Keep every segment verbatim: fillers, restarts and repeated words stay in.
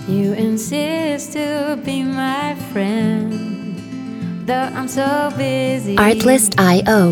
You insist to be my friend, though I'm so busy. Artlist dot i o.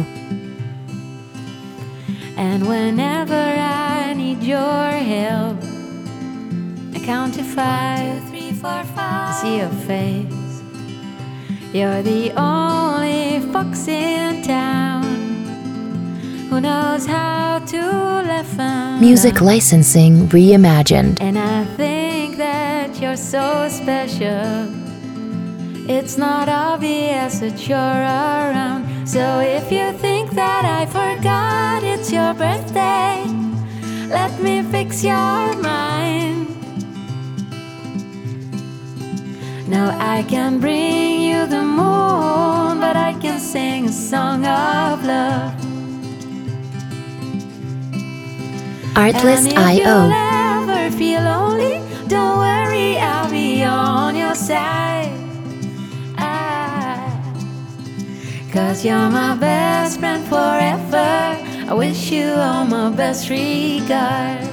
And whenever I need your help, I count to five, two, three, four, five. I see your face. You're the only fox in town who knows how to laugh and Music laugh. licensing reimagined. And I think that you're so special. It's not obvious that you're around. So if you think that I forgot it's your birthday, let me fix your mind. No, I can bring you the moon, but I can sing a song of love. Artlist dot And i if you'll o. ever feel lonely, don't worry, I'll be on your side. Ah, 'cause you're my best friend forever. I wish you all my best regards.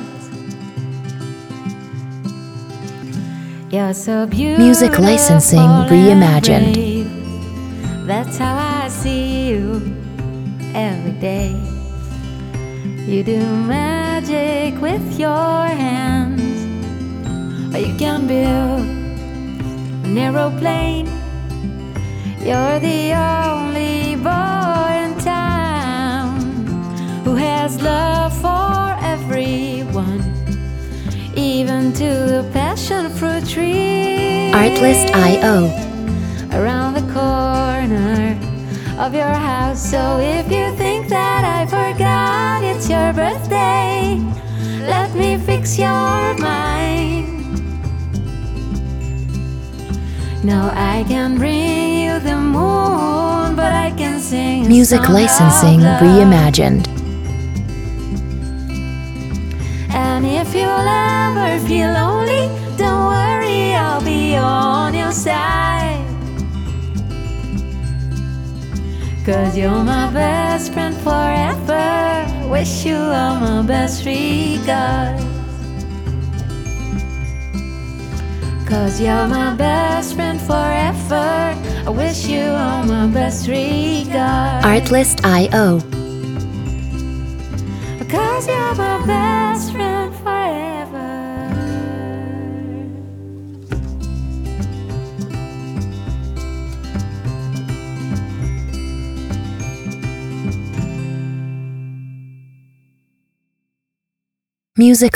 You're so beautiful. Music licensing and reimagined. brave. That's how I see you every day. You do magic with your hands, or you can build an aeroplane. You're the only boy in town who has love for everyone, even to the passion fruit tree. Artlist dot i o. Around the corner of your house. So if you think that I forgot it's your birthday, let me fix your mind. No, I can bring you the moon, but I can sing a Music song licensing of love. reimagined. And if you'll ever feel lonely, don't worry, I'll be on your side. 'Cause you're my best friend forever. Wish you all my best regards. 'Cause you're my best friend forever. I wish you all my best regards. Artlist dot i o. 'Cause you're my best friend forever. Music